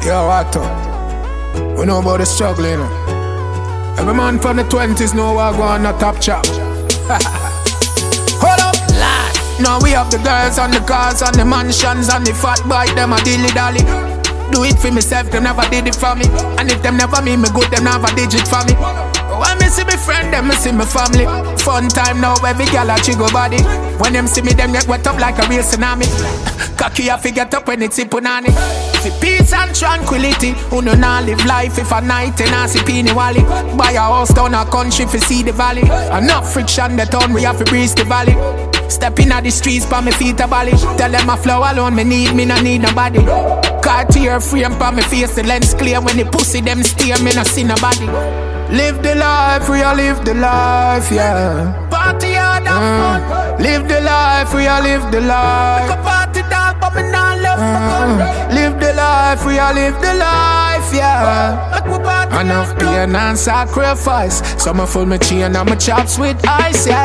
Yo, what up? We know about the struggle, you know. Every man from the 20s know what go on the top chop. Hold up, lad. Now we have the girls and the cars and the mansions and the fat boy, them a dilly-dally. Do it for myself, them never did it for me. And if them never me good, them never did it for me. When me see me friend, them me see me family. Fun time now, every gal a jiggle body. When them see me, them get wet up like a real tsunami. Cocky a fi get up when it's punani. For peace and tranquility, who no nah live life if a night and a see peeny wally. Buy a house down a country fi see the valley. Enough friction the town, we have to breeze the valley. Step in the streets, pa me feet a bally. Tell them a flow alone, me no need nobody. Cartier frame pa me face, the lens clear. When the pussy them steer, me no see nobody. Live the life, we a live the life, yeah. Party hard and fun. Live the life, we a live the life. Like a party dog, but me not left my live the life, we a live the life, yeah. Enough pain and sacrifice. Some full me chain and my chops with ice, yeah.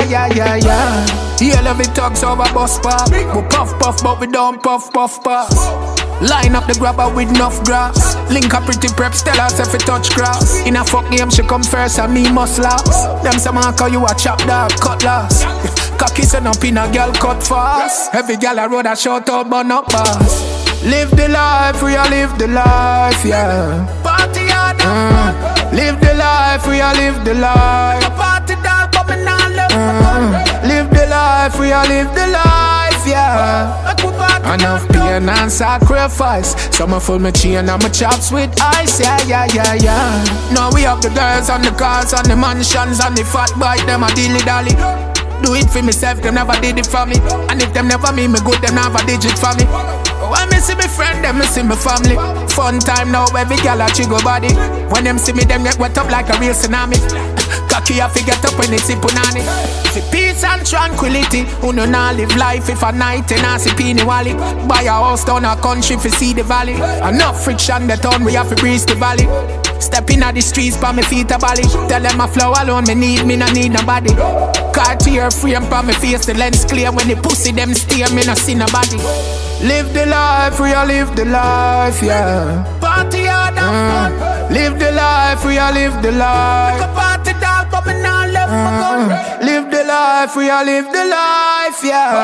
Here love it talks over bus pop. We puff, but we don't puff, pass. Line up the grabber with enough grass. Link a pretty preps, tell us if it touch grass. In a fuck game, she come first and me must last. Them some man call you a chop dog, cut last. Cocky send up in a girl cut fast. Every girl a road a short out but not pass. Live the life, we a live the life, yeah. Party hard and fun. Live the life, we a live the life. Like a party dog but me not left. Live the life, we a live the life, yeah. Enough pain and sacrifice. Some full me chain and my chops with ice, yeah. Now we have the girls and the cars and the mansions and the fat boy, them a dilly-dally. Do it for myself, them never did it for me. And if them never me good, them never did it for me. When me see me friend, them me see me family. Fun time now, every gal a jiggle body. When them see me, them get wet up like a real tsunami. Cocky a fi get up when it's punani. For peace and tranquility, who no nah live life if a night and a see peeny wally. Buy a house down a country fi see the valley. Enough friction the town, we have to breeze the valley. Step in the streets, pa me feet a bally. Tell them a flow alone, me no need nobody. Cartier frame pa me face, the lens clear. When the pussy them steer, me no see nobody. Live the life, we a live the life, yeah. Party hard and fun. Live the life, we a live the life. Like a party dog, but me not left my gun. Live the life, we a live the life,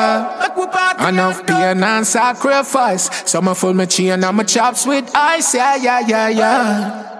yeah. Enough pain and sacrifice. Some full me chain and my chops with ice, yeah.